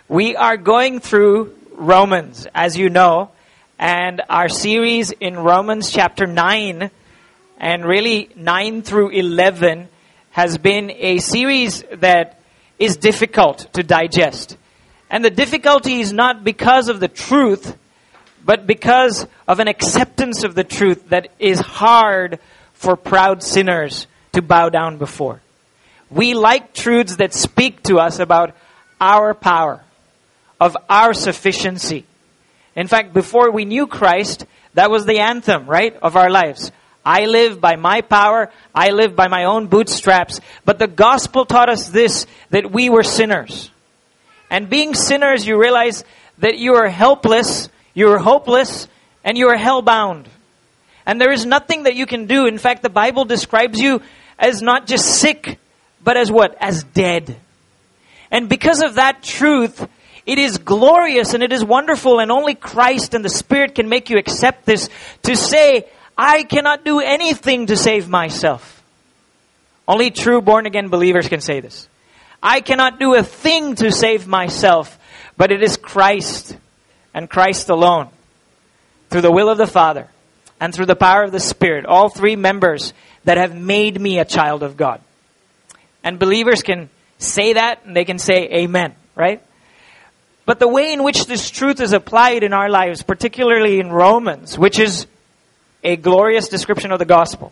We are going through Romans, as you know, and our series in Romans chapter 9, and really 9 through 11, has been a series that is difficult to digest. And the difficulty is not because of the truth, but because of an acceptance of the truth that is hard for proud sinners to bow down before. We like truths that speak to us about our power, of our sufficiency. In fact, before we knew Christ, that was the anthem, right, of our lives. I live by my power, I live by my own bootstraps. But the gospel taught us this, that we were sinners. And being sinners, you realize that you are helpless, you are hopeless, and you are hell-bound. And there is nothing that you can do. In fact, the Bible describes you as not just sick, but as what? As dead. And because of that truth, it is glorious and it is wonderful, and only Christ and the Spirit can make you accept this, to say, I cannot do anything to save myself. Only true born-again believers can say this. I cannot do a thing to save myself, but it is Christ and Christ alone, through the will of the Father and through the power of the Spirit, all three members that have made me a child of God. And believers can say that and they can say amen, right? But the way in which this truth is applied in our lives, particularly in Romans, which is a glorious description of the gospel,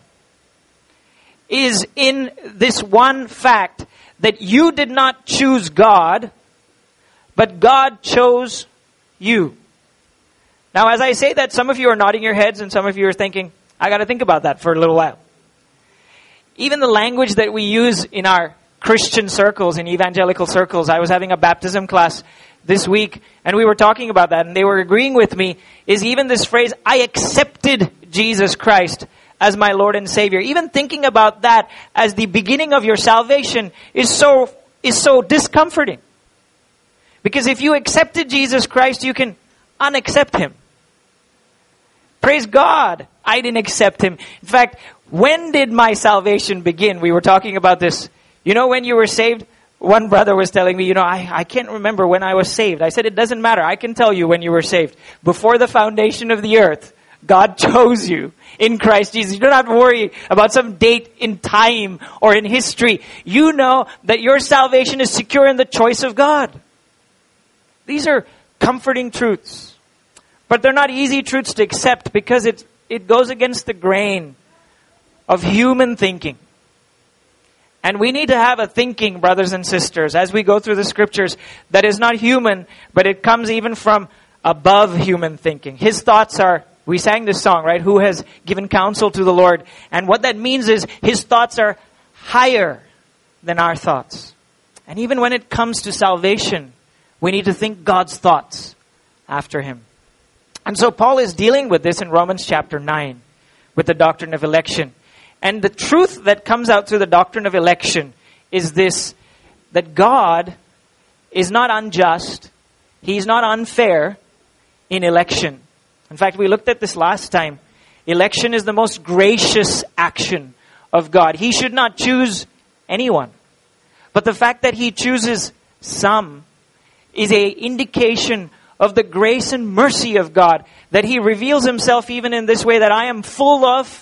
is in this one fact that you did not choose God, but God chose you. Now, as I say that, some of you are nodding your heads and some of you are thinking, I got to think about that for a little while. Even the language that we use in our Christian circles, in evangelical circles, I was having a baptism class this week, and we were talking about that, and they were agreeing with me, is even this phrase, I accepted Jesus Christ as my Lord and Savior. Even thinking about that as the beginning of your salvation is so discomforting. Because if you accepted Jesus Christ, you can unaccept Him. Praise God, I didn't accept Him. In fact, when did my salvation begin? We were talking about this. You know when you were saved? One brother was telling me, I can't remember when I was saved. I said, it doesn't matter. I can tell you when you were saved. Before the foundation of the earth, God chose you in Christ Jesus. You don't have to worry about some date in time or in history. You know that your salvation is secure in the choice of God. These are comforting truths. But they're not easy truths to accept because it goes against the grain of human thinking. And we need to have a thinking, brothers and sisters, as we go through the scriptures, that is not human, but it comes even from above human thinking. His thoughts are, we sang this song, right? Who has given counsel to the Lord? And what that means is His thoughts are higher than our thoughts. And even when it comes to salvation, we need to think God's thoughts after Him. And so Paul is dealing with this in Romans chapter 9, with the doctrine of election. And the truth that comes out through the doctrine of election is this, that God is not unjust. He's not unfair in election. In fact, we looked at this last time. Election is the most gracious action of God. He should not choose anyone. But the fact that He chooses some is an indication of the grace and mercy of God, that He reveals Himself even in this way, that I am full of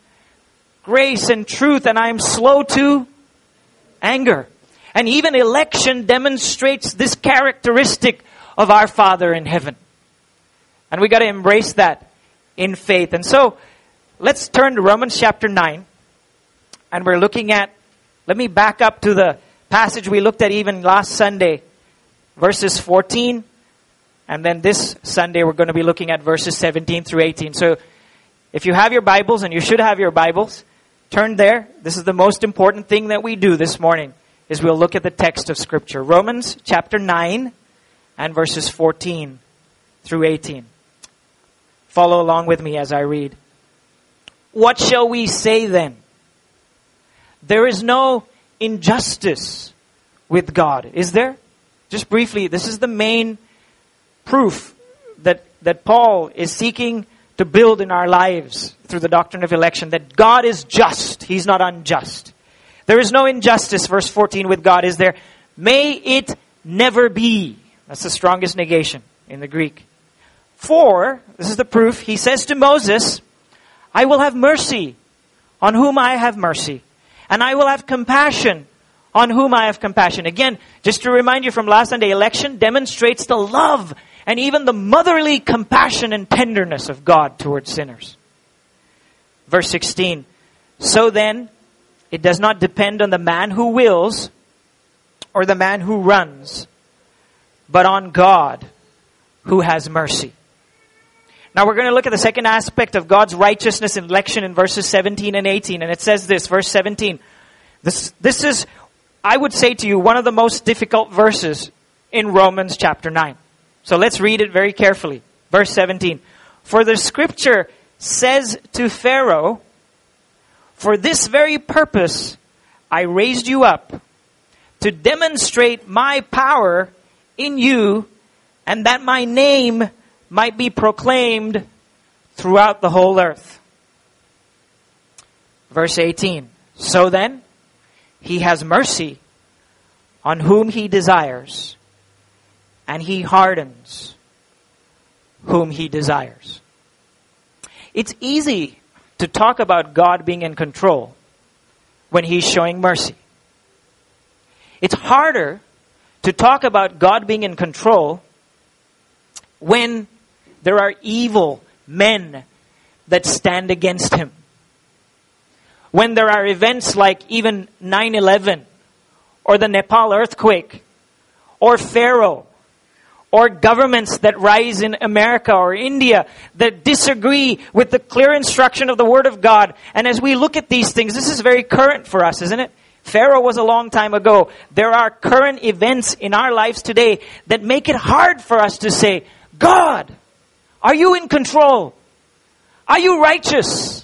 grace and truth, and I am slow to anger. And even election demonstrates this characteristic of our Father in heaven. And we got to embrace that in faith. And so, let's turn to Romans chapter 9. And we're looking at, let me back up to the passage we looked at even last Sunday, verses 14. And then this Sunday we're going to be looking at verses 17 through 18. So, if you have your Bibles, and you should have your Bibles, turn there. This is the most important thing that we do this morning, is we'll look at the text of Scripture. Romans chapter 9 and verses 14 through 18. Follow along with me as I read. What shall we say then? There is no injustice with God, is there? Just briefly, this is the main proof that Paul is seeking to build in our lives through the doctrine of election, that God is just. He's not unjust. There is no injustice, verse 14, with God, is there? May it never be. That's the strongest negation in the Greek. For, this is the proof, he says to Moses, I will have mercy on whom I have mercy, and I will have compassion on whom I have compassion. Again, just to remind you from last Sunday, election demonstrates the love and even the motherly compassion and tenderness of God towards sinners. Verse 16, so then, it does not depend on the man who wills or the man who runs, but on God who has mercy. Now we're going to look at the second aspect of God's righteousness in election in verses 17 and 18. And it says this, verse 17. This is, I would say to you, one of the most difficult verses in Romans chapter 9. So let's read it very carefully. Verse 17. For the scripture says to Pharaoh, for this very purpose I raised you up, to demonstrate my power in you, and that my name might be proclaimed throughout the whole earth. Verse 18. So then, he has mercy on whom he desires, and he hardens whom he desires. It's easy to talk about God being in control when he's showing mercy. It's harder to talk about God being in control when there are evil men that stand against him. When there are events like even 9/11 or the Nepal earthquake or Pharaoh or governments that rise in America or India that disagree with the clear instruction of the Word of God. And as we look at these things, this is very current for us, isn't it? Pharaoh was a long time ago. There are current events in our lives today that make it hard for us to say, God, are you in control? Are you righteous?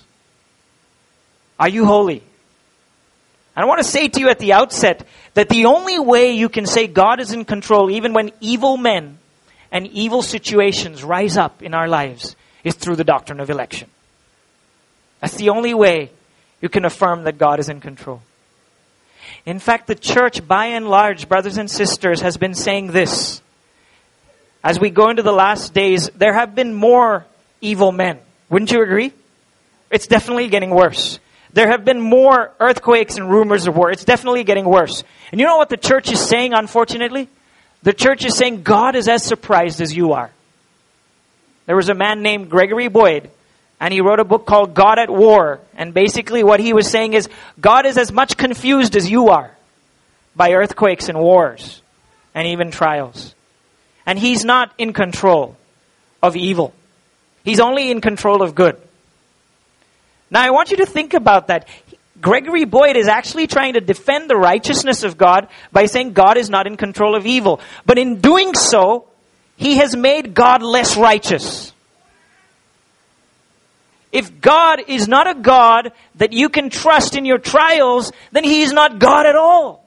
Are you holy? And I want to say to you at the outset that the only way you can say God is in control, even when evil men and evil situations rise up in our lives, is through the doctrine of election. That's the only way you can affirm that God is in control. In fact, the church, by and large, brothers and sisters, has been saying this. As we go into the last days, there have been more evil men. Wouldn't you agree? It's definitely getting worse. There have been more earthquakes and rumors of war. It's definitely getting worse. And you know what the church is saying, unfortunately? The church is saying God is as surprised as you are. There was a man named Gregory Boyd, and he wrote a book called God at War. And basically what he was saying is, God is as much confused as you are by earthquakes and wars and even trials. And he's not in control of evil. He's only in control of good. Now I want you to think about that. Gregory Boyd is actually trying to defend the righteousness of God by saying God is not in control of evil. But in doing so, he has made God less righteous. If God is not a God that you can trust in your trials, then he is not God at all.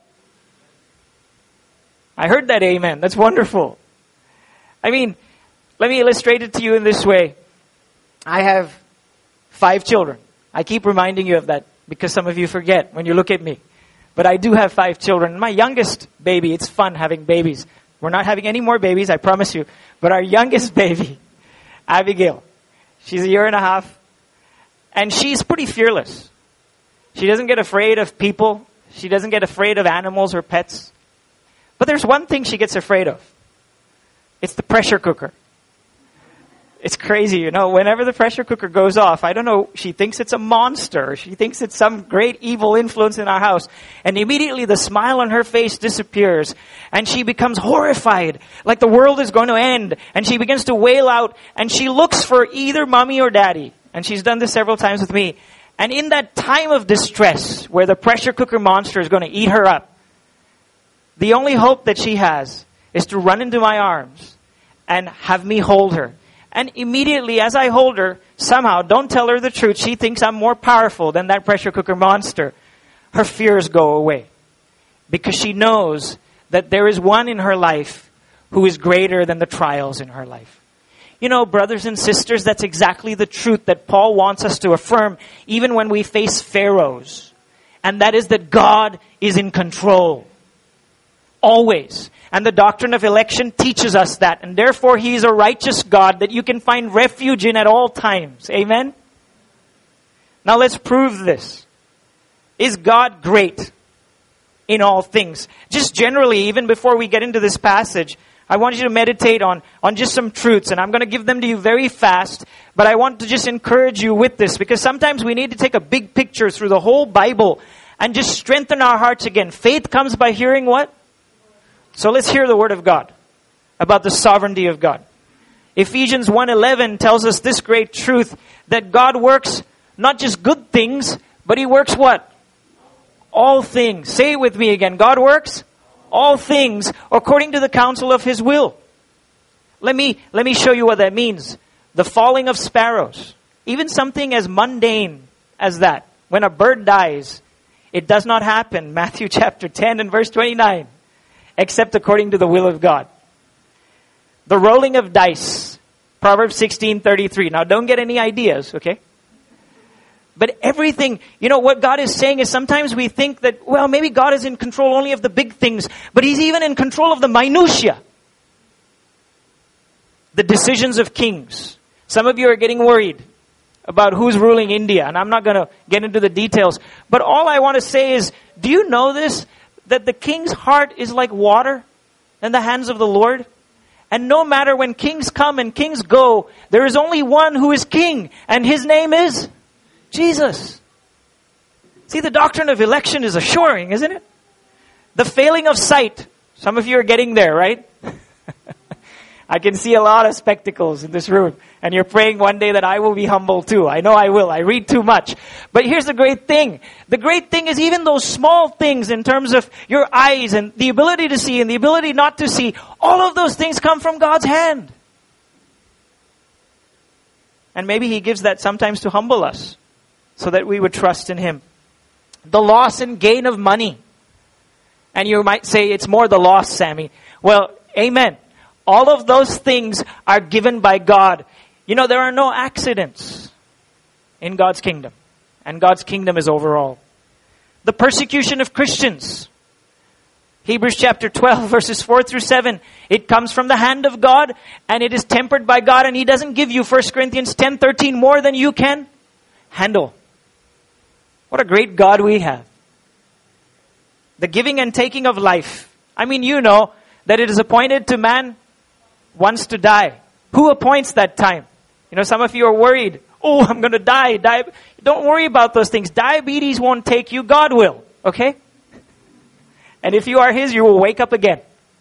I heard that amen. That's wonderful. I mean, let me illustrate it to you in this way. I have 5 children. I keep reminding you of that because some of you forget when you look at me. But I do have 5 children. My youngest baby, it's fun having babies. We're not having any more babies, I promise you. But our youngest baby, Abigail, she's 1.5 years. And she's pretty fearless. She doesn't get afraid of people. She doesn't get afraid of animals or pets. But there's one thing she gets afraid of. It's the pressure cooker. It's crazy, you know. Whenever the pressure cooker goes off, I don't know, she thinks it's a monster. She thinks it's some great evil influence in our house. And immediately the smile on her face disappears. And she becomes horrified, like the world is going to end. And she begins to wail out. And she looks for either mommy or daddy. And she's done this several times with me. And in that time of distress, where the pressure cooker monster is going to eat her up, the only hope that she has is to run into my arms and have me hold her. And immediately as I hold her, somehow, don't tell her the truth, she thinks I'm more powerful than that pressure cooker monster. Her fears go away. Because she knows that there is one in her life who is greater than the trials in her life. You know, brothers and sisters, that's exactly the truth that Paul wants us to affirm even when we face pharaohs. And that is that God is in control. Always. And the doctrine of election teaches us that. And therefore, He is a righteous God that you can find refuge in at all times. Amen? Now let's prove this. Is God great in all things? Just generally, even before we get into this passage, I want you to meditate on just some truths. And I'm going to give them to you very fast. But I want to just encourage you with this. Because sometimes we need to take a big picture through the whole Bible and just strengthen our hearts again. Faith comes by hearing what? So let's hear the Word of God about the sovereignty of God. Ephesians 1:11 tells us this great truth, that God works not just good things, but He works what? All things. Say it with me again. God works all things according to the counsel of His will. Let me show you what that means. The falling of sparrows. Even something as mundane as that. When a bird dies, it does not happen. Matthew chapter 10 and verse 29. Except according to the will of God. The rolling of dice. Proverbs 16:33. Now don't get any ideas, okay? But everything, what God is saying is sometimes we think that, well, maybe God is in control only of the big things. But He's even in control of the minutiae. The decisions of kings. Some of you are getting worried about who's ruling India. And I'm not going to get into the details. But all I want to say is, do you know this? That the king's heart is like water in the hands of the Lord. And no matter when kings come and kings go, there is only one who is king. And His name is Jesus. See, the doctrine of election is assuring, isn't it? The failing of sight. Some of you are getting there, right? I can see a lot of spectacles in this room. And you're praying one day that I will be humble too. I know I will. I read too much. But here's the great thing. The great thing is even those small things in terms of your eyes and the ability to see and the ability not to see, all of those things come from God's hand. And maybe He gives that sometimes to humble us so that we would trust in Him. The loss and gain of money. And you might say, it's more the loss, Sammy. Well, amen. All of those things are given by God. There are no accidents in God's kingdom. And God's kingdom is overall. The persecution of Christians. Hebrews chapter 12 verses 4 through 7. It comes from the hand of God and it is tempered by God. And He doesn't give you 1 Corinthians 10:13 more than you can handle. What a great God we have. The giving and taking of life. I mean, that it is appointed to man once to die. Who appoints that time? Some of you are worried. Oh, I'm going to die. Don't worry about those things. Diabetes won't take you. God will. Okay? And if you are His, you will wake up again.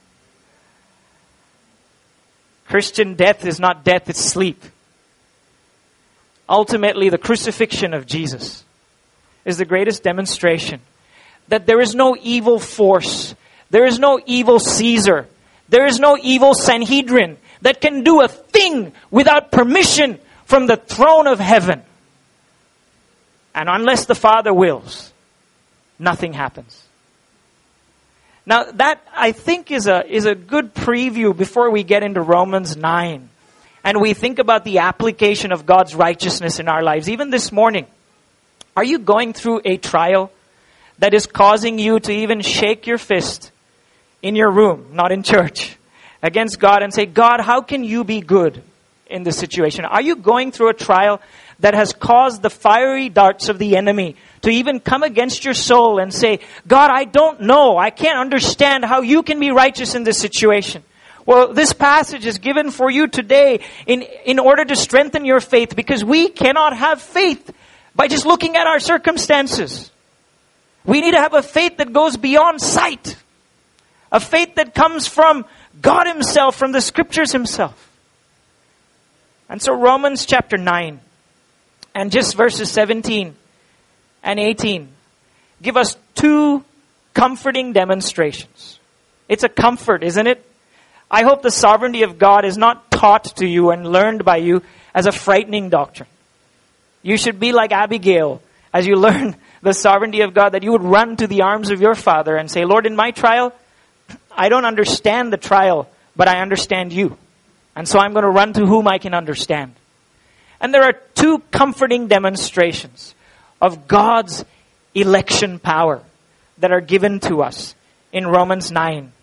Christian death is not death, it's sleep. Ultimately, the crucifixion of Jesus is the greatest demonstration that there is no evil force. There is no evil Caesar. There is no evil Sanhedrin that can do a thing without permission from the throne of heaven. And unless the Father wills, nothing happens. Now that, I think, is a good preview before we get into Romans 9. And we think about the application of God's righteousness in our lives. Even this morning, are you going through a trial that is causing you to even shake your fist in your room, not in church, against God and say, God, how can you be good in this situation? Are you going through a trial that has caused the fiery darts of the enemy to even come against your soul and say, God, I don't know. I can't understand how you can be righteous in this situation. Well, this passage is given for you today in order to strengthen your faith, because we cannot have faith by just looking at our circumstances. We need to have a faith that goes beyond sight. A faith that comes from God Himself, from the Scriptures Himself. And so Romans chapter 9 and just verses 17 and 18 give us two comforting demonstrations. It's a comfort, isn't it? I hope the sovereignty of God is not taught to you and learned by you as a frightening doctrine. You should be like Abigail as you learn the sovereignty of God, that you would run to the arms of your Father and say, Lord, in my trial, I don't understand the trial, but I understand you. And so I'm going to run to whom I can understand. And there are two comforting demonstrations of God's election power that are given to us in Romans 9,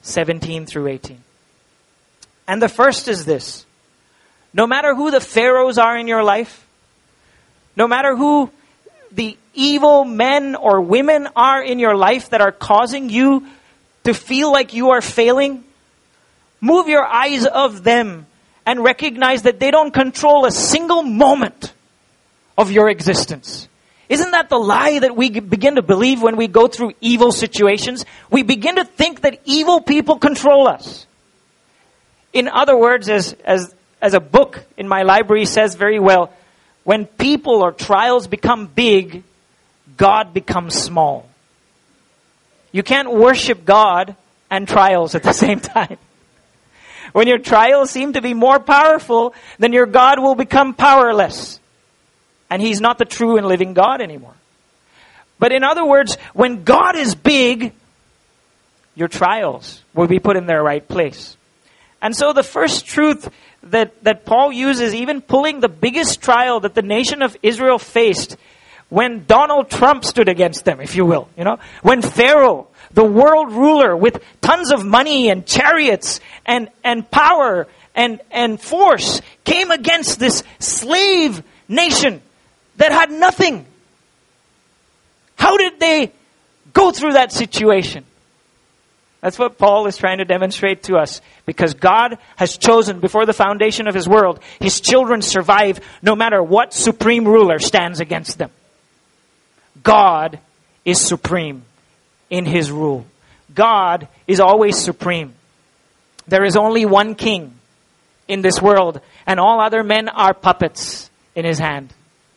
17 through 18. And the first is this. No matter who the pharaohs are in your life, no matter who the evil men or women are in your life that are causing you to feel like you are failing, move your eyes off them and recognize that they don't control a single moment of your existence. Isn't that the lie that we begin to believe when we go through evil situations? We begin to think that evil people control us. In other words, as a book in my library says very well, when people or trials become big, God becomes small. You can't worship God and trials at the same time. When your trials seem to be more powerful, then your God will become powerless. And He's not the true and living God anymore. But in other words, when God is big, your trials will be put in their right place. And so the first truth that Paul uses, even pulling the biggest trial that the nation of Israel faced, when Donald Trump stood against them, if you will, when Pharaoh, the world ruler with tons of money and chariots and power and force, came against this slave nation that had nothing. How did they go through that situation? That's what Paul is trying to demonstrate to us. Because God has chosen before the foundation of His world, His children survive no matter what supreme ruler stands against them. God is supreme in His rule. God is always supreme. There is only one king in this world, and all other men are puppets in His hand.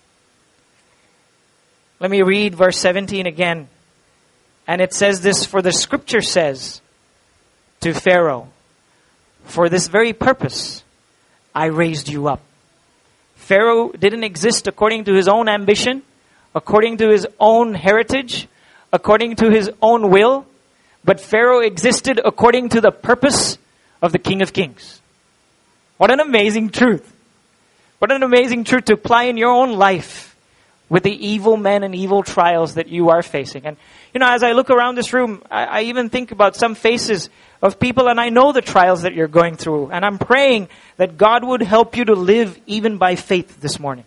Let me read verse 17 again. And it says this, for the scripture says to Pharaoh, for this very purpose I raised you up. Pharaoh didn't exist according to his own ambition, according to his own heritage, according to his own will, but Pharaoh existed according to the purpose of the King of Kings. What an amazing truth. What an amazing truth to apply in your own life with the evil men and evil trials that you are facing. And, as I look around this room, I even think about some faces of people, and I know the trials that you're going through. And I'm praying that God would help you to live even by faith this morning.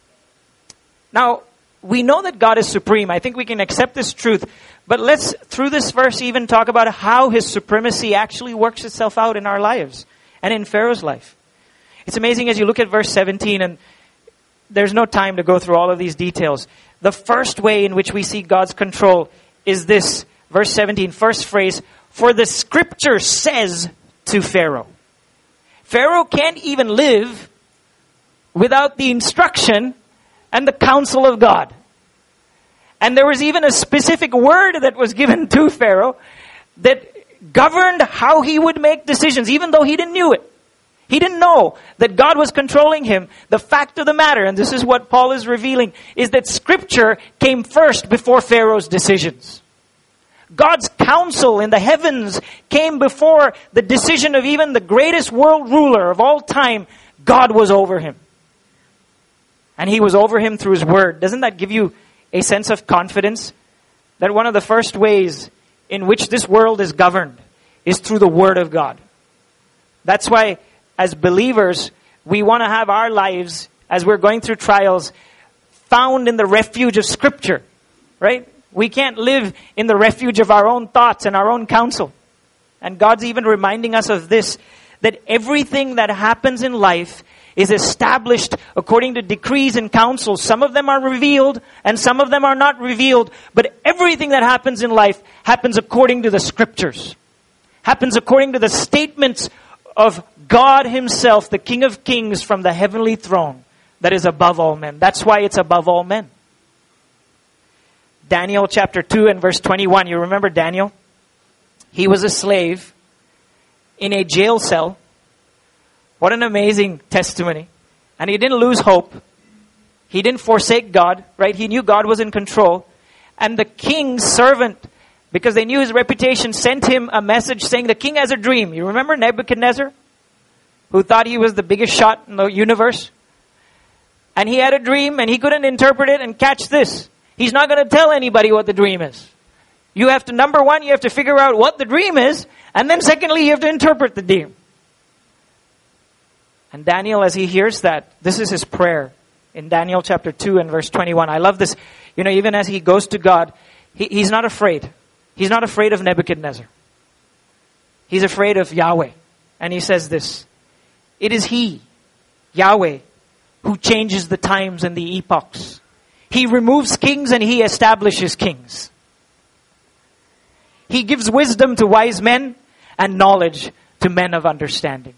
Now, we know that God is supreme. I think we can accept this truth. But let's, through this verse, even talk about how His supremacy actually works itself out in our lives and in Pharaoh's life. It's amazing as you look at verse 17, and there's no time to go through all of these details. The first way in which we see God's control is this, verse 17, first phrase, for the scripture says to Pharaoh. Pharaoh can't even live without the instruction and the counsel of God. And there was even a specific word that was given to Pharaoh that governed how he would make decisions, even though he didn't know it. He didn't know that God was controlling him. The fact of the matter, and this is what Paul is revealing, is that Scripture came first before Pharaoh's decisions. God's counsel in the heavens came before the decision of even the greatest world ruler of all time. God was over him. And He was over him through His Word. Doesn't that give you a sense of confidence? That one of the first ways in which this world is governed is through the Word of God. That's why, as believers, we want to have our lives, as we're going through trials, found in the refuge of Scripture, right? We can't live in the refuge of our own thoughts and our own counsel. And God's even reminding us of this, that everything that happens in life is established according to decrees and counsels. Some of them are revealed and some of them are not revealed. But everything that happens in life happens according to the Scriptures. Happens according to the statements of God Himself, the King of Kings from the heavenly throne that is above all men. That's why it's above all men. Daniel chapter 2 and verse 21. You remember Daniel? He was a slave in a jail cell. What an amazing testimony. And he didn't lose hope. He didn't forsake God, right? He knew God was in control. And the king's servant, because they knew his reputation, sent him a message saying the king has a dream. You remember Nebuchadnezzar? Who thought he was the biggest shot in the universe? And he had a dream and he couldn't interpret it, and catch this. He's not going to tell anybody what the dream is. You have to, number one, you have to figure out what the dream is. And then secondly, you have to interpret the dream. And Daniel, as he hears that, this is his prayer. In Daniel chapter 2 and verse 21. I love this. Even as he goes to God, he's not afraid. He's not afraid of Nebuchadnezzar. He's afraid of Yahweh. And he says this, it is He, Yahweh, who changes the times and the epochs. He removes kings and He establishes kings. He gives wisdom to wise men and knowledge to men of understanding.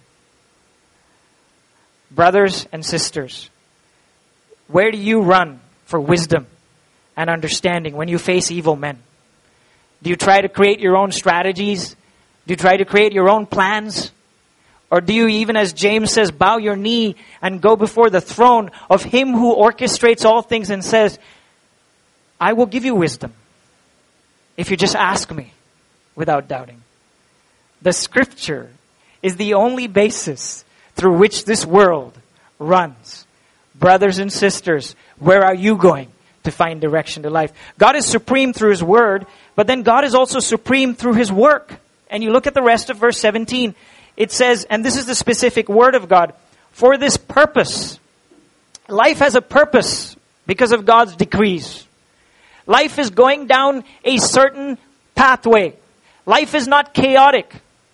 Brothers and sisters, where do you run for wisdom and understanding when you face evil men? Do you try to create your own strategies? Do you try to create your own plans? Or do you, even as James says, bow your knee and go before the throne of Him who orchestrates all things and says, I will give you wisdom if you just ask me without doubting. The Scripture is the only basis through which this world runs. Brothers and sisters, where are you going to find direction to life? God is supreme through His Word, but then God is also supreme through His work. And you look at the rest of verse 17. It says, and this is the specific word of God, for this purpose. Life has a purpose because of God's decrees. Life is going down a certain pathway. Life is not chaotic.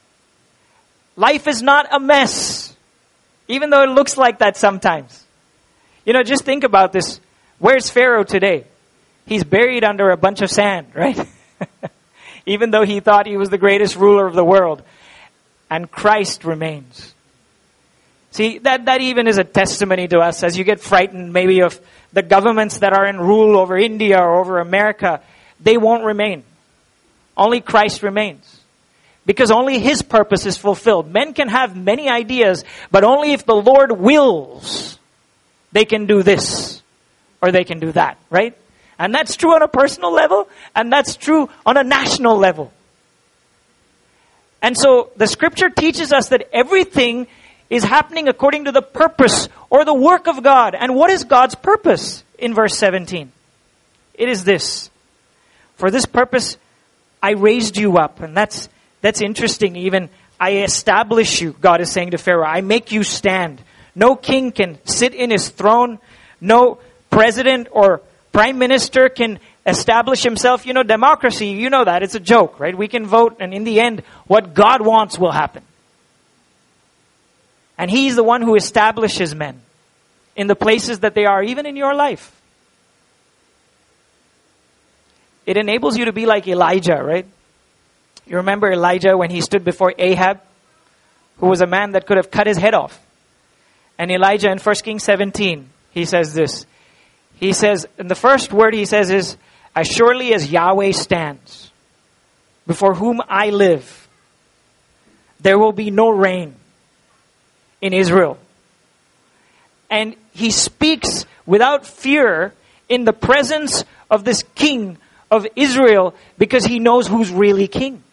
Life is not a mess. Even though it looks like that sometimes. Just think about this. Where's Pharaoh today? He's buried under a bunch of sand, right? Even though he thought he was the greatest ruler of the world. And Christ remains. See, that even is a testimony to us as you get frightened maybe of the governments that are in rule over India or over America. They won't remain. Only Christ remains. Because only His purpose is fulfilled. Men can have many ideas, but only if the Lord wills, they can do this or they can do that, right? And that's true on a personal level, and that's true on a national level. And so the Scripture teaches us that everything is happening according to the purpose or the work of God. And what is God's purpose in verse 17? It is this. For this purpose I raised you up. And that's interesting. Even I establish you, God is saying to Pharaoh. I make you stand. No king can sit in his throne. No president or prime minister can establish himself. Democracy, you know that. It's a joke, right? We can vote, and in the end, what God wants will happen. And He's the one who establishes men in the places that they are, even in your life. It enables you to be like Elijah, right? You remember Elijah when he stood before Ahab, who was a man that could have cut his head off. And Elijah in 1 Kings 17, he says this. He says, and the first word he says is, as surely as Yahweh stands, before whom I live, there will be no rain in Israel. And he speaks without fear in the presence of this king of Israel because he knows who's really king.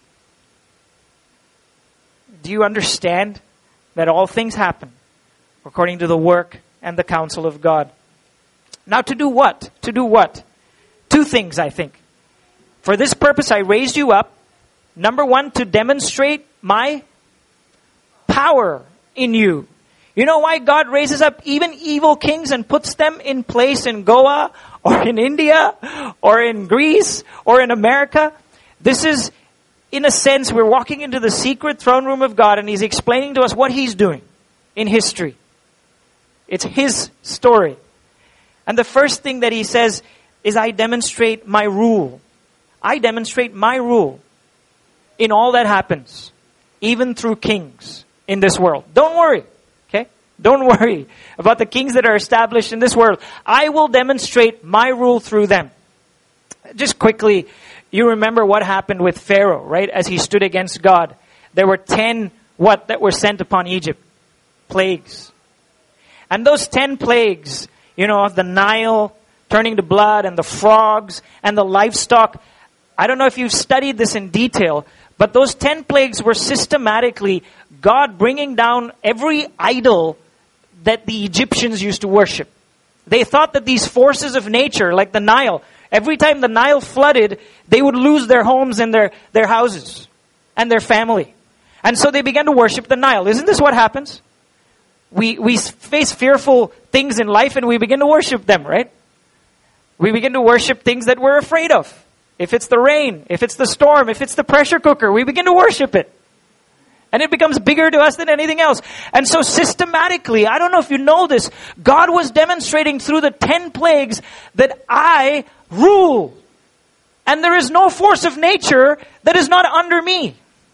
Do you understand that all things happen according to the work and the counsel of God? Now to do what? To do what? Two things, I think. For this purpose I raised you up. Number one, to demonstrate my power in you. You know why God raises up even evil kings and puts them in place in Goa or in India or in Greece or in America? This is, in a sense, we're walking into the secret throne room of God and He's explaining to us what He's doing in history. It's His story. And the first thing that He says is, I demonstrate my rule. I demonstrate my rule in all that happens, even through kings in this world. Don't worry, okay? Don't worry about the kings that are established in this world. I will demonstrate my rule through them. Just quickly, you remember what happened with Pharaoh, right? As he stood against God. There were 10 that were sent upon Egypt? Plagues. And those 10 plagues, of the Nile turning to blood and the frogs and the livestock. I don't know if you've studied this in detail, but those 10 plagues were systematically God bringing down every idol that the Egyptians used to worship. They thought that these forces of nature, like the Nile, every time the Nile flooded, they would lose their homes and their houses and their family. And so they began to worship the Nile. Isn't this what happens? We face fearful things in life and we begin to worship them, right? We begin to worship things that we're afraid of. If it's the rain, if it's the storm, if it's the pressure cooker, we begin to worship it. And it becomes bigger to us than anything else. And so systematically, I don't know if you know this, God was demonstrating through the 10 plagues that I rule. And there is no force of nature that is not under me.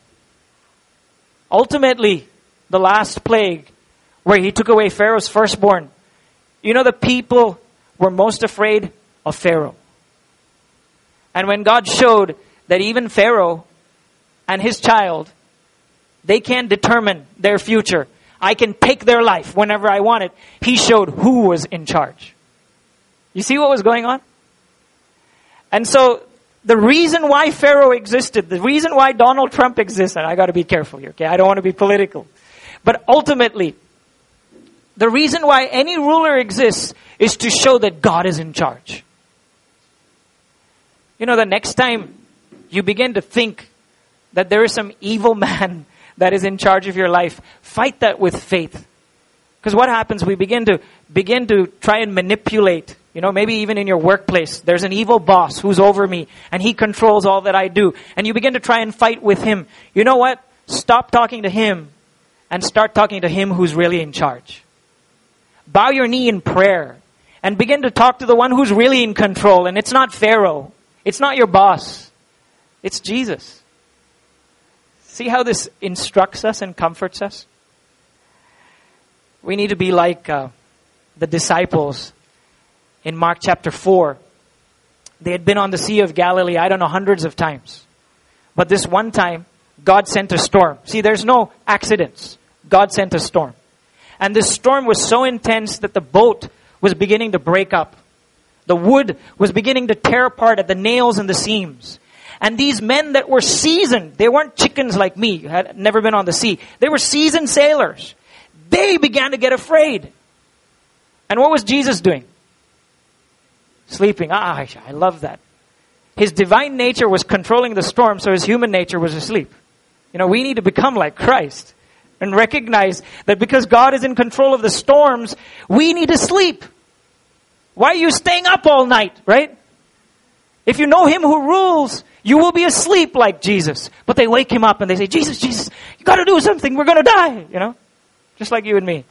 Ultimately, the last plague, where he took away Pharaoh's firstborn, you know, the people were most afraid of Pharaoh. And when God showed that even Pharaoh and his child, they can't determine their future. I can take their life whenever I want it. He showed who was in charge. You see what was going on? And so the reason why Pharaoh existed, the reason why Donald Trump exists, and I got to be careful here, okay? I don't want to be political. But ultimately, the reason why any ruler exists is to show that God is in charge. You know, the next time you begin to think that there is some evil man that is in charge of your life, fight that with faith. Because what happens, we begin to try and manipulate. You know, maybe even in your workplace, there's an evil boss who's over me and he controls all that I do. And you begin to try and fight with him. You know what? Stop talking to him and start talking to him who's really in charge. Bow your knee in prayer and begin to talk to the one who's really in control. And it's not Pharaoh. It's not your boss. It's Jesus. See how this instructs us and comforts us? We need to be like the disciples in Mark chapter 4. They had been on the Sea of Galilee, I don't know, hundreds of times. But this one time, God sent a storm. See, there's no accidents. God sent a storm. And this storm was so intense that the boat was beginning to break up. The wood was beginning to tear apart at the nails and the seams. And these men that were seasoned, they weren't chickens like me, who had never been on the sea. They were seasoned sailors. They began to get afraid. And what was Jesus doing? Sleeping. I love that. His divine nature was controlling the storm, so his human nature was asleep. You know, we need to become like Christ and recognize that because God is in control of the storms, we need to sleep. Why are you staying up all night, right? If you know him who rules, you will be asleep like Jesus. But they wake him up and they say, Jesus, you got to do something. We're going to die, you know, just like you and me.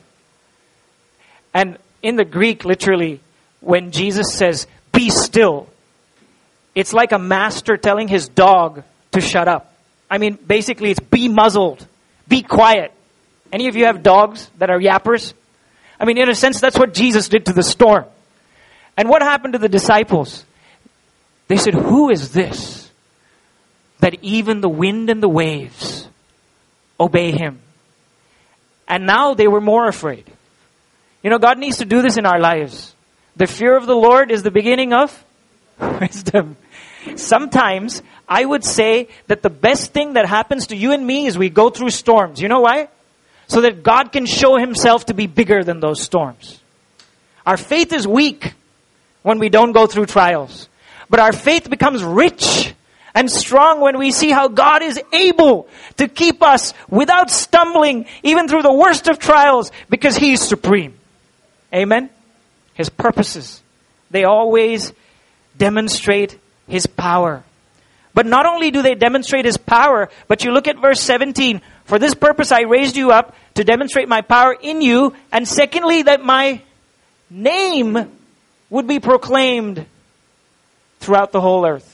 And in the Greek, literally, when Jesus says, be still, it's like a master telling his dog to shut up. I mean, basically, it's be muzzled, be quiet. Any of you have dogs that are yappers? I mean, in a sense, that's what Jesus did to the storm. And what happened to the disciples? They said, who is this that even the wind and the waves obey him? And now they were more afraid. You know, God needs to do this in our lives. The fear of the Lord is the beginning of wisdom. Sometimes I would say that the best thing that happens to you and me is we go through storms. You know why? So that God can show himself to be bigger than those storms. Our faith is weak when we don't go through trials. But our faith becomes rich and strong when we see how God is able to keep us without stumbling, even through the worst of trials, because he is supreme. Amen? His purposes, they always demonstrate his power. But not only do they demonstrate his power, but you look at verse 17. For this purpose I raised you up to demonstrate my power in you. And secondly, that my name would be proclaimed throughout the whole earth.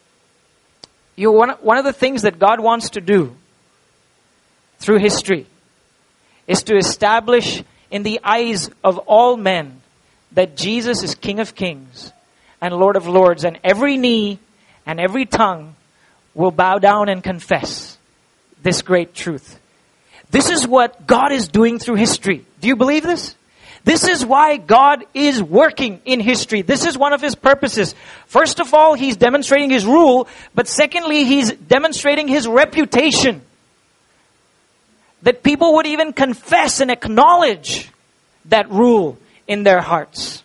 One of the things that God wants to do through history is to establish in the eyes of all men that Jesus is King of Kings and Lord of Lords, and every knee and every tongue will bow down and confess this great truth. This is what God is doing through history. Do you believe this? This is why God is working in history. This is one of his purposes. First of all, he's demonstrating his rule, but secondly, he's demonstrating his reputation. That people would even confess and acknowledge that rule in their hearts.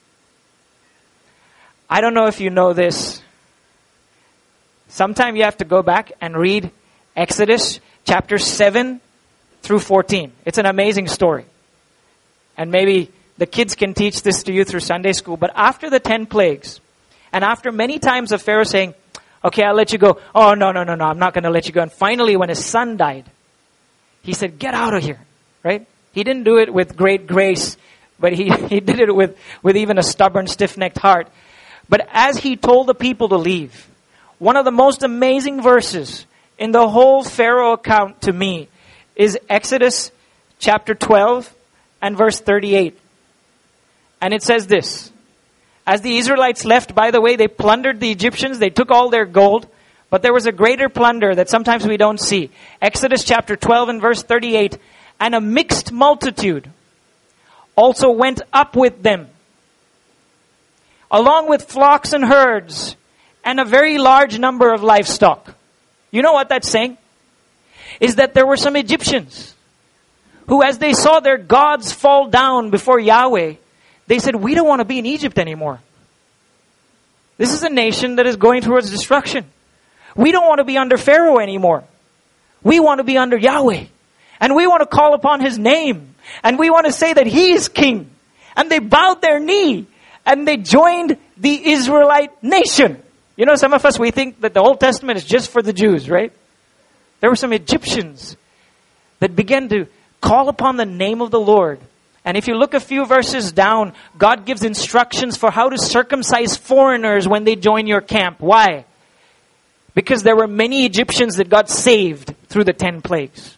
I don't know if you know this. Sometime you have to go back and read Exodus chapter 7 through 14. It's an amazing story. And maybe the kids can teach this to you through Sunday school. But after the 10 plagues, and after many times of Pharaoh saying, okay, I'll let you go. Oh, no, I'm not going to let you go. And finally, when his son died, he said, get out of here, right? He didn't do it with great grace, but he did it with even a stubborn, stiff-necked heart. But as he told the people to leave, one of the most amazing verses in the whole Pharaoh account to me is Exodus chapter 12 and verse 38. And it says this, as the Israelites left, by the way, they plundered the Egyptians, they took all their gold, but there was a greater plunder that sometimes we don't see. Exodus chapter 12 and verse 38, and a mixed multitude also went up with them, along with flocks and herds, and a very large number of livestock. You know what that's saying? Is that there were some Egyptians who, as they saw their gods fall down before Yahweh, they said, we don't want to be in Egypt anymore. This is a nation that is going towards destruction. We don't want to be under Pharaoh anymore. We want to be under Yahweh. And we want to call upon His name. And we want to say that He is King. And they bowed their knee. And they joined the Israelite nation. You know, some of us, we think that the Old Testament is just for the Jews, right? There were some Egyptians that began to call upon the name of the Lord. And if you look a few verses down, God gives instructions for how to circumcise foreigners when they join your camp. Why? Because there were many Egyptians that got saved through the 10 plagues.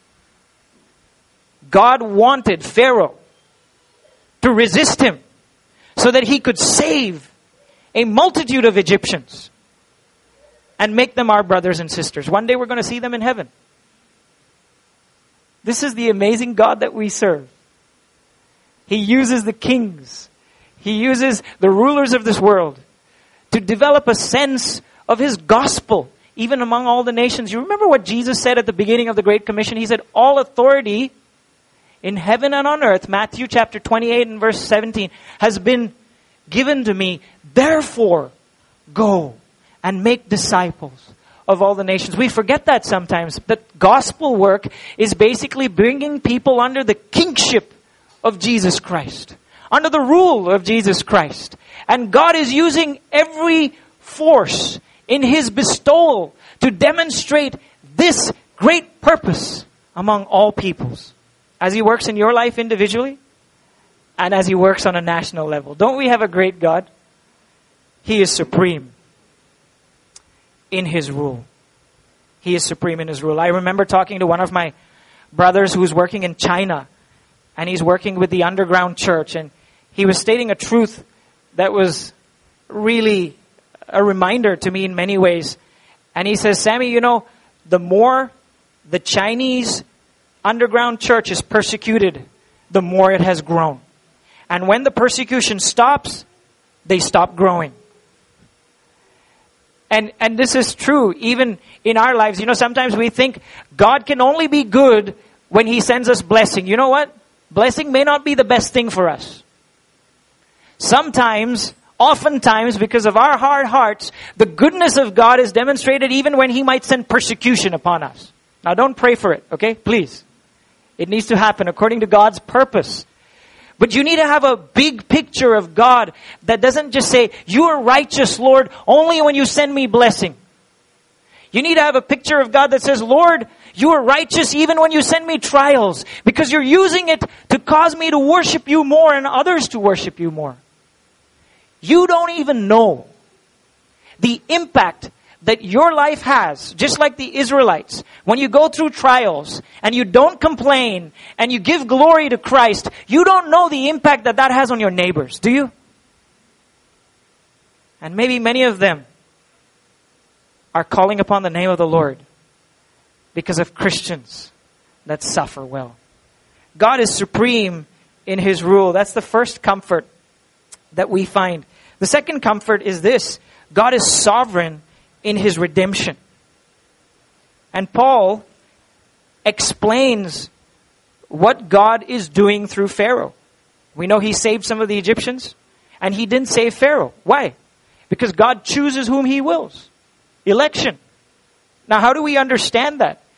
God wanted Pharaoh to resist him so that he could save a multitude of Egyptians and make them our brothers and sisters. One day we're going to see them in heaven. This is the amazing God that we serve. He uses the kings. He uses the rulers of this world to develop a sense of His gospel, even among all the nations. You remember what Jesus said at the beginning of the Great Commission? He said, all authority in heaven and on earth, Matthew chapter 28 and verse 17, has been given to me. Therefore, go and make disciples of all the nations. We forget that sometimes. That gospel work is basically bringing people under the kingship of Jesus Christ, under the rule of Jesus Christ. And God is using every force in His bestowal to demonstrate this great purpose among all peoples, as He works in your life individually and as He works on a national level. Don't we have a great God? He is supreme in His rule. He is supreme in His rule. I remember talking to one of my brothers who's working in China, and he's working with the underground church, and he was stating a truth that was really a reminder to me in many ways. And he says, Sammy, you know, the more the Chinese underground church is persecuted, the more it has grown. And when the persecution stops, they stop growing. And this is true even in our lives. You know, sometimes we think God can only be good when He sends us blessing. You know what? Blessing may not be the best thing for us. Sometimes, oftentimes, because of our hard hearts, the goodness of God is demonstrated even when He might send persecution upon us. Now don't pray for it, okay? Please. It needs to happen according to God's purpose. But you need to have a big picture of God that doesn't just say, you are righteous, Lord, only when you send me blessing. You need to have a picture of God that says, Lord, you are righteous even when you send me trials, because you're using it to cause me to worship you more and others to worship you more. You don't even know the impact that your life has, just like the Israelites. When you go through trials and you don't complain and you give glory to Christ, you don't know the impact that that has on your neighbors, do you? And maybe many of them are calling upon the name of the Lord because of Christians that suffer well. God is supreme in His rule. That's the first comfort that we find. The second comfort is this: God is sovereign in His redemption. And Paul explains what God is doing through Pharaoh. We know he saved some of the Egyptians, and he didn't save Pharaoh. Why? Because God chooses whom He wills. Election. Now, how do we understand that?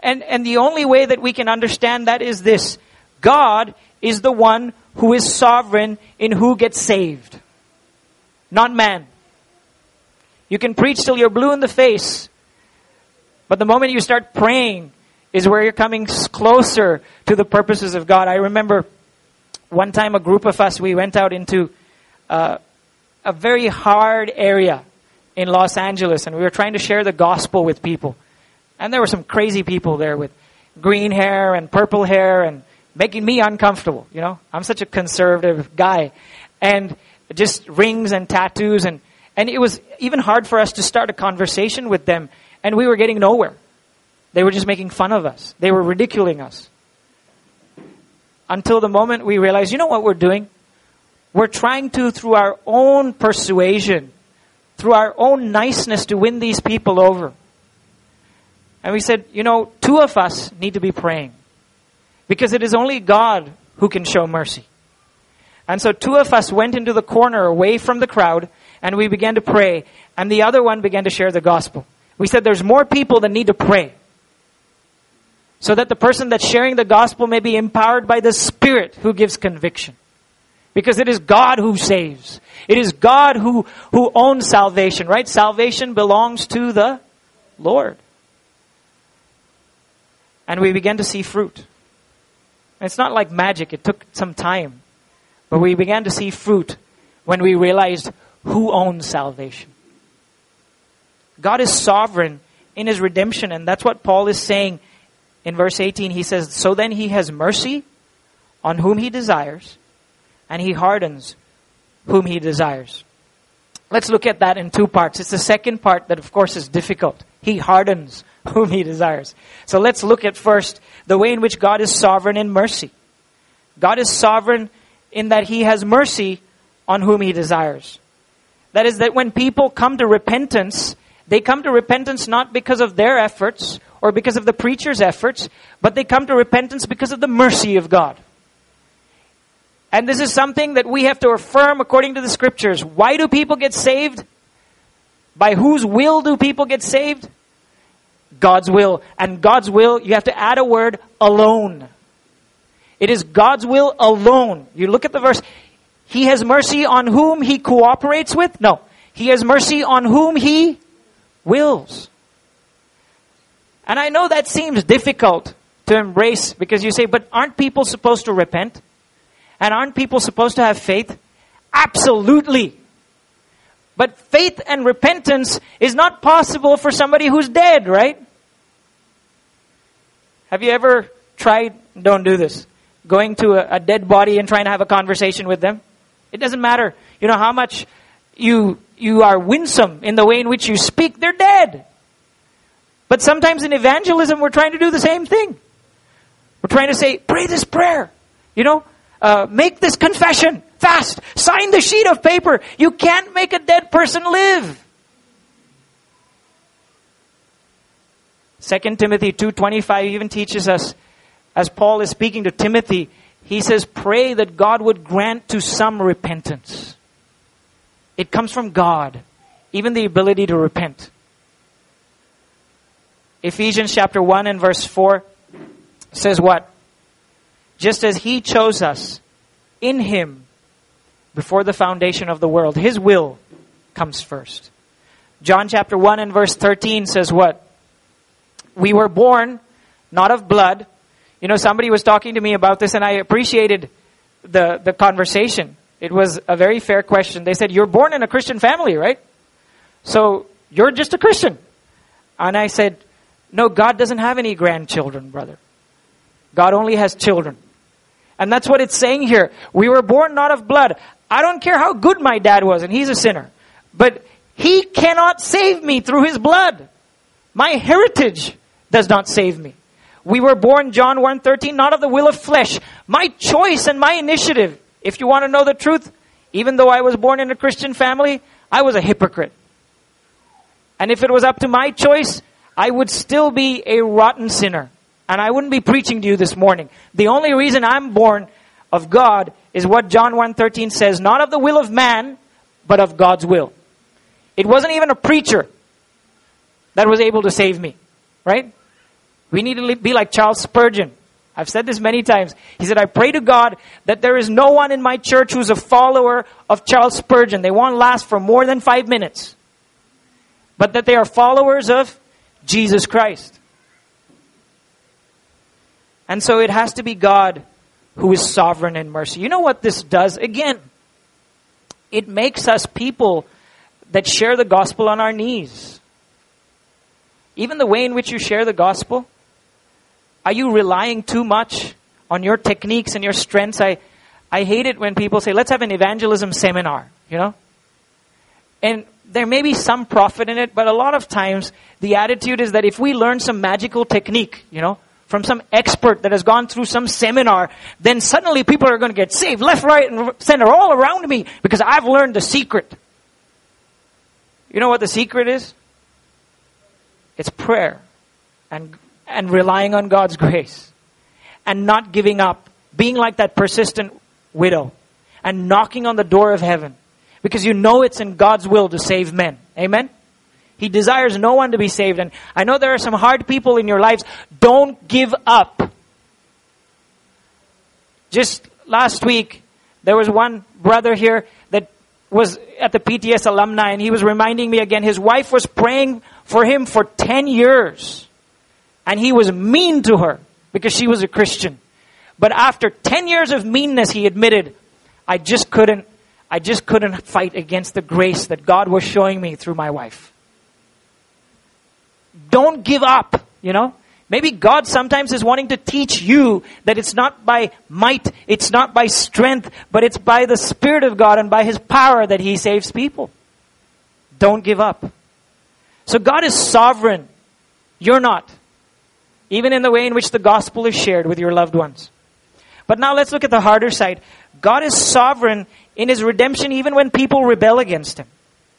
And the only way that we can understand that is this: God is the one who is sovereign in who gets saved, not man. You can preach till you're blue in the face, but the moment you start praying is where you're coming closer to the purposes of God. I remember one time a group of us, we went out into a very hard area in Los Angeles, and we were trying to share the gospel with people. And there were some crazy people there with green hair and purple hair and making me uncomfortable, you know. I'm such a conservative guy. And just rings and tattoos. And it was even hard for us to start a conversation with them. And we were getting nowhere. They were just making fun of us. They were ridiculing us. Until the moment we realized, you know what we're doing? We're trying to, through our own persuasion, through our own niceness, to win these people over. And we said, you know, two of us need to be praying. Because it is only God who can show mercy. And so two of us went into the corner away from the crowd, and we began to pray. And the other one began to share the gospel. We said there's more people that need to pray, so that the person that's sharing the gospel may be empowered by the Spirit who gives conviction. Because it is God who saves. It is God who owns salvation, right? Salvation belongs to the Lord. And we began to see fruit. And it's not like magic. It took some time. But we began to see fruit when we realized who owns salvation. God is sovereign in His redemption. And that's what Paul is saying in verse 18. He says, so then He has mercy on whom He desires, and He hardens whom He desires. Let's look at that in two parts. It's the second part that, of course, is difficult. He hardens whom He desires. So let's look at first the way in which God is sovereign in mercy. God is sovereign in that He has mercy on whom He desires. That is, that when people come to repentance, they come to repentance not because of their efforts or because of the preacher's efforts, but they come to repentance because of the mercy of God. And this is something that we have to affirm according to the Scriptures. Why do people get saved? By whose will do people get saved? God's will. And God's will, you have to add a word, alone. It is God's will alone. You look at the verse. He has mercy on whom He cooperates with? No. He has mercy on whom He wills. And I know that seems difficult to embrace, because you say, but aren't people supposed to repent? And aren't people supposed to have faith? Absolutely. But faith and repentance is not possible for somebody who's dead, right? Have you ever tried, don't do this, going to a dead body and trying to have a conversation with them? It doesn't matter, you know, how much you are winsome in the way in which you speak. They're dead. But sometimes in evangelism, we're trying to do the same thing. We're trying to say, pray this prayer, you know, make this confession fast, sign the sheet of paper. You can't make a dead person live. 2 Timothy 2:25 even teaches us, as Paul is speaking to Timothy, he says, pray that God would grant to some repentance. It comes from God, even the ability to repent. Ephesians chapter 1 and verse 4 says what? Just as He chose us in Him before the foundation of the world. His will comes first. John chapter 1 and verse 13 says what? We were born not of blood. You know, somebody was talking to me about this, and I appreciated the conversation. It was a very fair question. They said, you're born in a Christian family, right? So you're just a Christian. And I said, no, God doesn't have any grandchildren, brother. God only has children. And that's what it's saying here. We were born not of blood. I don't care how good my dad was, and he's a sinner. But he cannot save me through his blood. My heritage does not save me. We were born, John 1:13, not of the will of flesh. My choice and my initiative. If you want to know the truth, even though I was born in a Christian family, I was a hypocrite. And if it was up to my choice, I would still be a rotten sinner. And I wouldn't be preaching to you this morning. The only reason I'm born of God is what John 1:13 says, not of the will of man, but of God's will. It wasn't even a preacher that was able to save me, right? We need to be like Charles Spurgeon. I've said this many times. He said, I pray to God that there is no one in my church who's a follower of Charles Spurgeon. They won't last for more than 5 minutes. But that they are followers of Jesus Christ. And so it has to be God who is sovereign in mercy. You know what this does? Again, it makes us people that share the gospel on our knees. Even the way in which you share the gospel, are you relying too much on your techniques and your strengths? I hate it when people say, let's have an evangelism seminar, And there may be some profit in it, but a lot of times the attitude is that if we learn some magical technique, from some expert that has gone through some seminar, then suddenly people are going to get saved left, right, and center all around me because I've learned the secret. You know what the secret is? It's prayer and relying on God's grace and not giving up, being like that persistent widow and knocking on the door of heaven because it's in God's will to save men. Amen? He desires no one to be saved. And I know there are some hard people in your lives. Don't give up. Just last week, there was one brother here that was at the PTS alumni, and he was reminding me again, his wife was praying for him for 10 years. And he was mean to her because she was a Christian. But after 10 years of meanness, he admitted, I just couldn't fight against the grace that God was showing me through my wife. Don't give up, Maybe God sometimes is wanting to teach you that it's not by might, it's not by strength, but it's by the Spirit of God and by His power that He saves people. Don't give up. So God is sovereign. You're not. Even in the way in which the gospel is shared with your loved ones. But now let's look at the harder side. God is sovereign in His redemption even when people rebel against Him.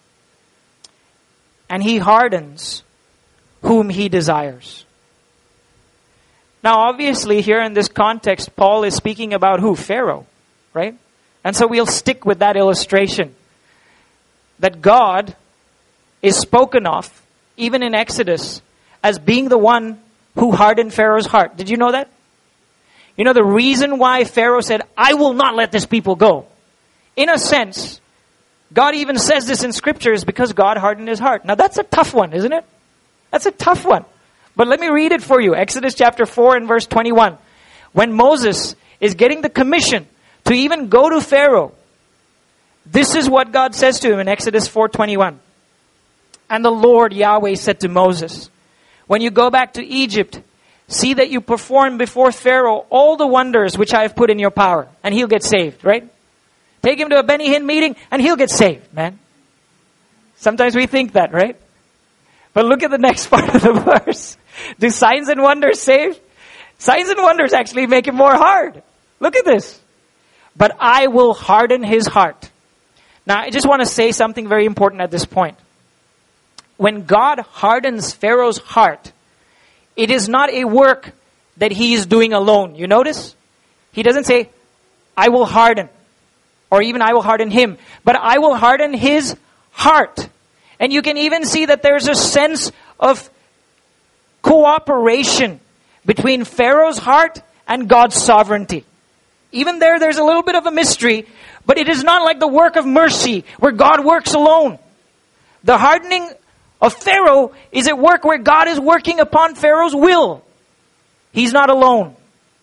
And He hardens whom He desires. Now obviously here in this context, Paul is speaking about who? Pharaoh, right? And so we'll stick with that illustration. That God is spoken of, even in Exodus, as being the one who hardened Pharaoh's heart. Did you know that? The reason why Pharaoh said, I will not let this people go. In a sense, God even says this in Scripture is because God hardened his heart. Now that's a tough one, isn't it? That's a tough one. But let me read it for you. Exodus chapter 4 and verse 21. When Moses is getting the commission to even go to Pharaoh, this is what God says to him in Exodus 4:21. And the Lord Yahweh said to Moses, when you go back to Egypt, see that you perform before Pharaoh all the wonders which I have put in your power. And he'll get saved, right? Take him to a Benny Hinn meeting and he'll get saved, man. Sometimes we think that, right? But look at the next part of the verse. Do signs and wonders save? Signs and wonders actually make it more hard. Look at this. But I will harden his heart. Now, I just want to say something very important at this point. When God hardens Pharaoh's heart, it is not a work that he is doing alone. You notice? He doesn't say, I will harden. Or even I will harden him. But I will harden his heart. And you can even see that there's a sense of cooperation between Pharaoh's heart and God's sovereignty. Even there's a little bit of a mystery, but it is not like the work of mercy where God works alone. The hardening of Pharaoh is a work where God is working upon Pharaoh's will. He's not alone.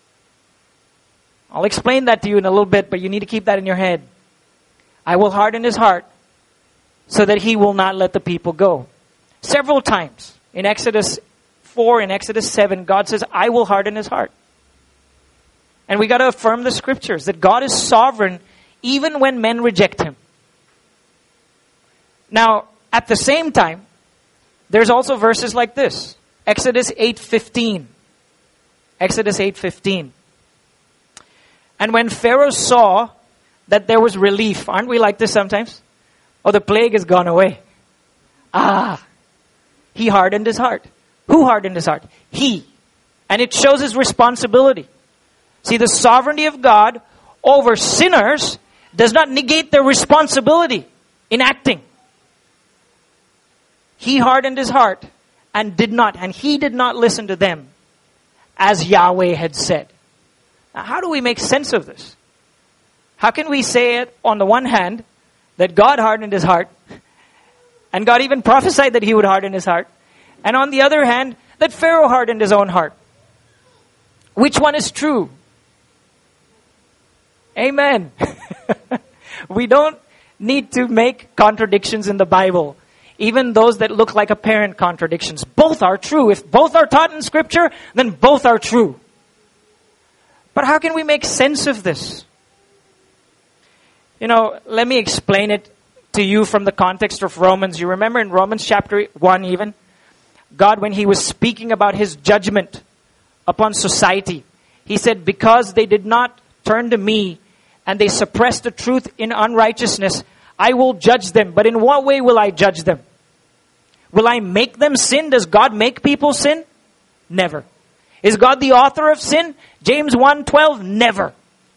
I'll explain that to you in a little bit, but you need to keep that in your head. I will harden his heart so that he will not let the people go. Several times in Exodus 4, in Exodus 7, God says, I will harden his heart. And we got to affirm the scriptures that God is sovereign even when men reject him. Now, at the same time, there's also verses like this. Exodus 8:15. Exodus 8:15. And when Pharaoh saw that there was relief, aren't we like this sometimes? Oh, the plague has gone away. He hardened his heart. Who hardened his heart? He. And it shows his responsibility. See, the sovereignty of God over sinners does not negate their responsibility in acting. He hardened his heart and he did not listen to them as Yahweh had said. Now, how do we make sense of this? How can we say it on the one hand that God hardened his heart, and God even prophesied that he would harden his heart, and on the other hand, that Pharaoh hardened his own heart? Which one is true? Amen. We don't need to make contradictions in the Bible, even those that look like apparent contradictions. Both are true. If both are taught in Scripture, then both are true. But how can we make sense of this? Let me explain it to you from the context of Romans. You remember in Romans chapter 1 even, God, when he was speaking about his judgment upon society, he said, because they did not turn to me and they suppressed the truth in unrighteousness, I will judge them. But in what way will I judge them? Will I make them sin? Does God make people sin? Never. Is God the author of sin? James 1:12, never.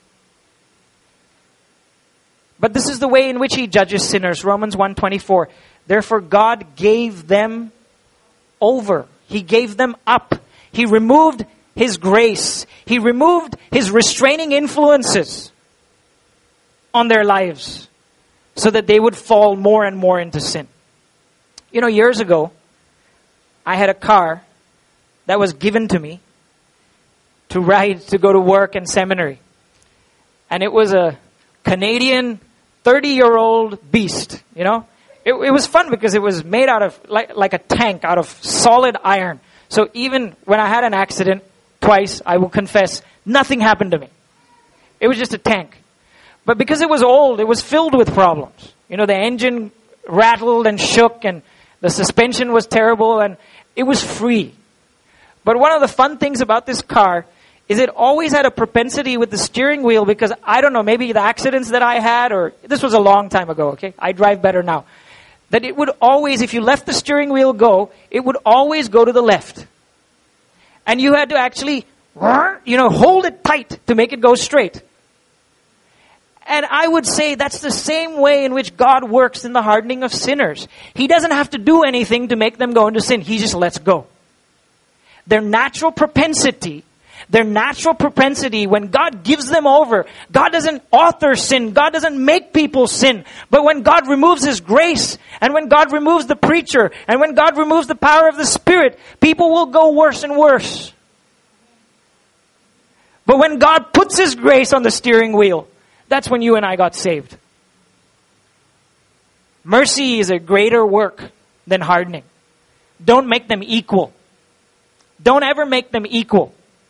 But this is the way in which he judges sinners. Romans 1:24. Therefore God gave them over. He gave them up. He removed his grace. He removed his restraining influences on their lives so that they would fall more and more into sin. Years ago, I had a car that was given to me to ride to go to work and seminary. And it was a Canadian 30-year-old beast, It was fun because it was made out of, like a tank, out of solid iron. So even when I had an accident, twice, I will confess, nothing happened to me. It was just a tank. But because it was old, it was filled with problems. The engine rattled and shook, and the suspension was terrible, and it was free. But one of the fun things about this car is it always had a propensity with the steering wheel, because I don't know, maybe the accidents that I had, or this was a long time ago, okay? I drive better now. That it would always, if you left the steering wheel go, it would always go to the left. And you had to actually, hold it tight to make it go straight. And I would say that's the same way in which God works in the hardening of sinners. He doesn't have to do anything to make them go into sin. He just lets go. Their natural propensity, when God gives them over, God doesn't author sin. God doesn't make people sin. But when God removes his grace, and when God removes the preacher, and when God removes the power of the Spirit, people will go worse and worse. But when God puts his grace on the steering wheel, that's when you and I got saved. Mercy is a greater work than hardening. Don't make them equal. Don't ever make them equal.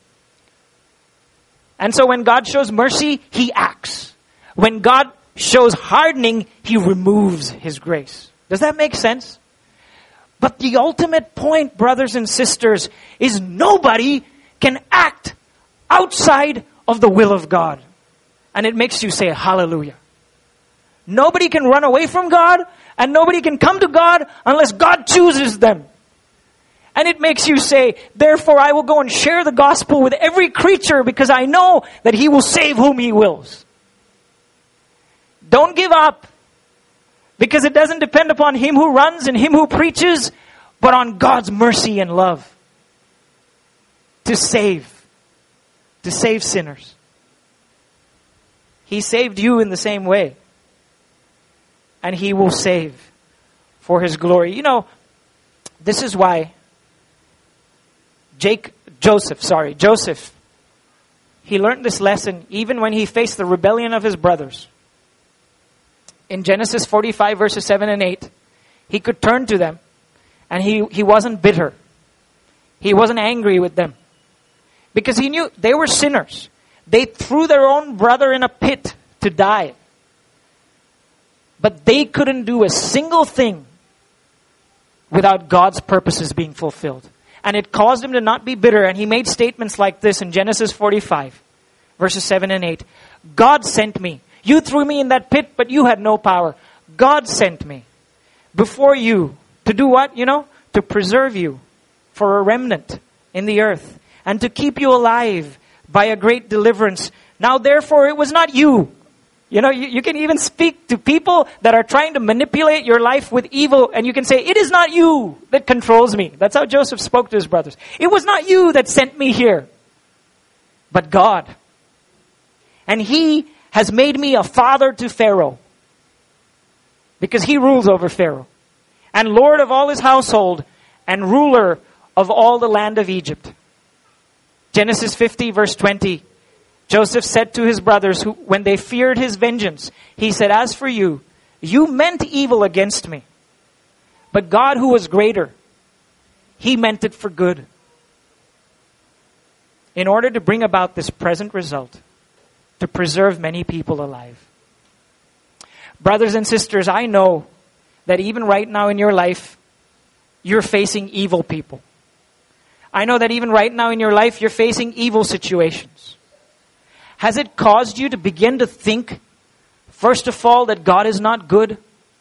And so when God shows mercy, he acts. When God shows hardening, he removes his grace. Does that make sense? But the ultimate point, brothers and sisters, is nobody can act outside of the will of God. And it makes you say, hallelujah. Nobody can run away from God, and nobody can come to God unless God chooses them. And it makes you say, therefore I will go and share the gospel with every creature, because I know that he will save whom he wills. Don't give up, because it doesn't depend upon him who runs and him who preaches, but on God's mercy and love to save sinners. He saved you in the same way. And he will save for his glory. This is why Joseph, he learned this lesson even when he faced the rebellion of his brothers. In Genesis 45 verses 7 and 8, he could turn to them and he wasn't bitter. He wasn't angry with them. Because he knew they were sinners. They threw their own brother in a pit to die. But they couldn't do a single thing without God's purposes being fulfilled. And it caused him to not be bitter. And he made statements like this in Genesis 45, verses 7 and 8. God sent me. You threw me in that pit, but you had no power. God sent me before you to do what? To preserve you for a remnant in the earth. And to keep you alive by a great deliverance. Now therefore it was not you. You can even speak to people that are trying to manipulate your life with evil, and you can say, it is not you that controls me. That's how Joseph spoke to his brothers. It was not you that sent me here. but God. And He has made me a father to Pharaoh, because he rules over Pharaoh, and Lord of all his household, and ruler of all the land of Egypt. Genesis 50 verse 20. Joseph said to his brothers, when they feared his vengeance, he said, as for you, you meant evil against me. But God, who was greater, He meant it for good, in order to bring about this present result, to preserve many people alive. Brothers and sisters, I know that even right now in your life, you're facing evil people. I know that even right now in your life, you're facing evil situations. Has it caused you to begin to think, first of all, that God is not good?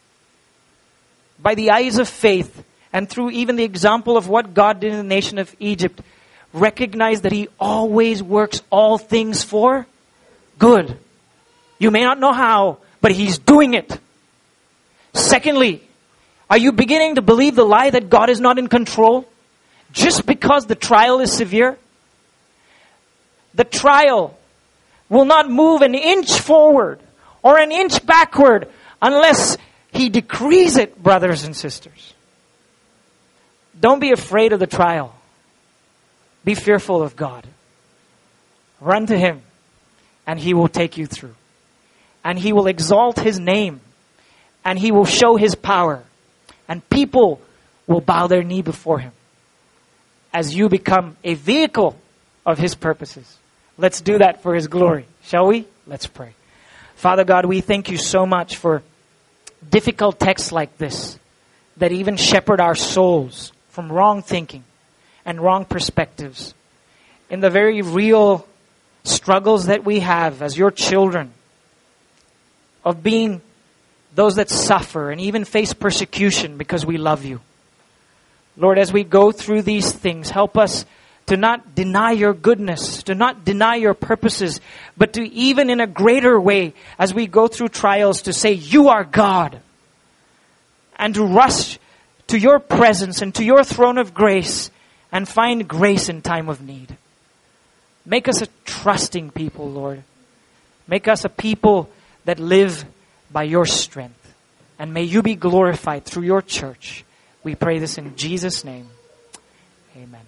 By the eyes of faith, and through even the example of what God did in the nation of Egypt, recognize that He always works all things for good. You may not know how, but He's doing it. Secondly, are you beginning to believe the lie that God is not in control just because the trial is severe? The trial will not move an inch forward or an inch backward unless He decrees it, brothers and sisters. Don't be afraid of the trial. Be fearful of God. Run to Him, and He will take you through. And He will exalt His name, and He will show His power, and people will bow their knee before Him as you become a vehicle of His purposes. Let's do that for His glory, shall we? Let's pray. Father God, we thank You so much for difficult texts like this that even shepherd our souls from wrong thinking and wrong perspectives. In the very real struggles that we have as Your children, of being those that suffer and even face persecution because we love You. Lord, as we go through these things, help us to not deny Your goodness, to not deny Your purposes, but to even in a greater way, as we go through trials, to say, You are God. And to rush to Your presence and to Your throne of grace and find grace in time of need. Make us a trusting people, Lord. Make us a people that live by Your strength. And may You be glorified through Your church. We pray this in Jesus' name. Amen.